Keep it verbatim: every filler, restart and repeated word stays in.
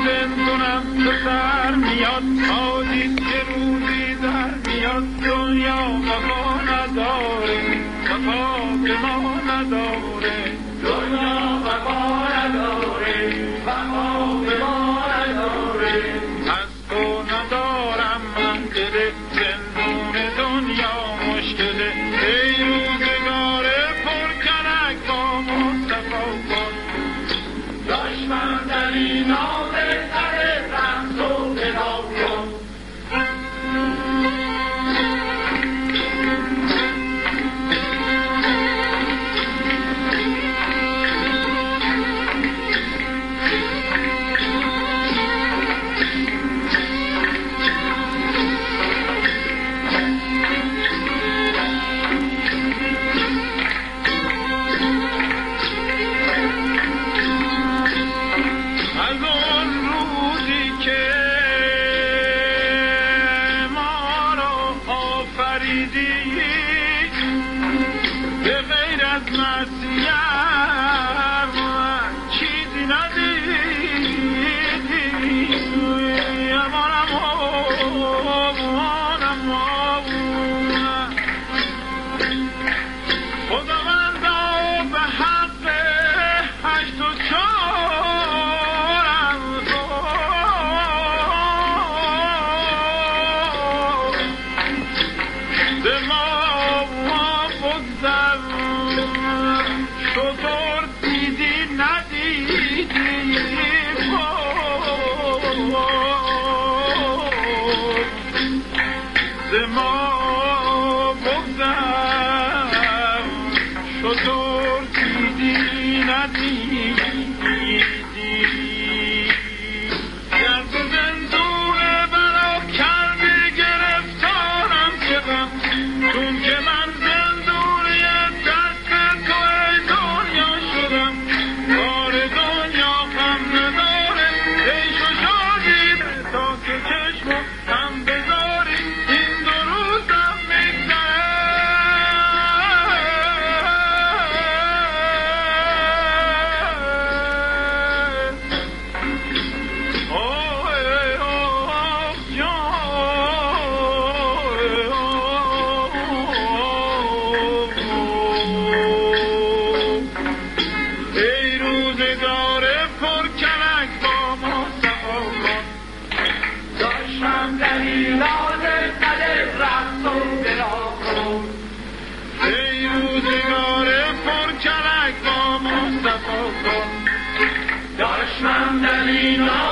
زندونم تو سر میاد، آدید که روزی در میاد، دنیا وفا نداره، وفا به ما نداره، دنیا وفا نداره، وفا به ما نداره. از تو ندارم من دل، زندون دنیا مشکله، ای روزگار پرکنک با مصطفا کن. دشمن در این آده سر رمز و بلا کن. دشمن در این